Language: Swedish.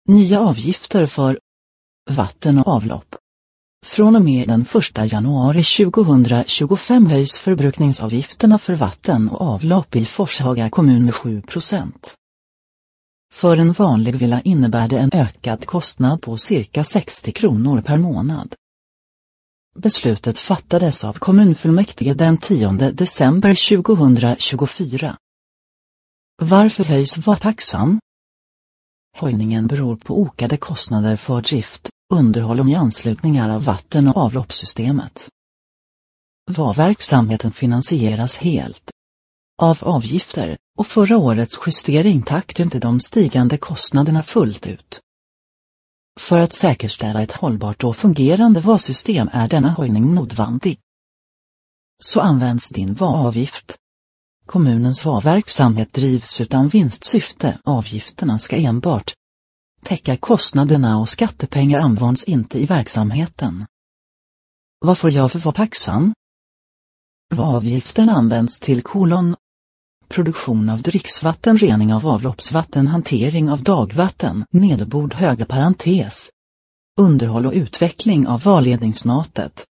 Nya avgifter för vatten och avlopp. Från och med den 1 januari 2025 höjs förbrukningsavgifterna för vatten och avlopp i Forshaga kommun med 7%. För en vanlig villa innebär det en ökad kostnad på cirka 60 kronor per månad. Beslutet fattades av kommunfullmäktige den 10 december 2024. Varför höjs vattaxan? Höjningen beror på ökade kostnader för drift, underhåll och nyanslutningar av vatten- och avloppssystemet. Verksamheten finansieras helt av avgifter, och förra årets justering täckte inte de stigande kostnaderna fullt ut. För att säkerställa ett hållbart och fungerande VA-system är denna höjning nödvändig. Så används din VA-avgift. Kommunens VA-verksamhet drivs utan vinstsyfte. Avgifterna ska enbart täcka kostnaderna och skattepengar används inte i verksamheten. Vad får jag för VA-taxan? VA-avgiften används till produktion av dricksvatten, rening av avloppsvatten, hantering av dagvatten, nederbord höga parentes, underhåll och utveckling av VA-ledningsnätet.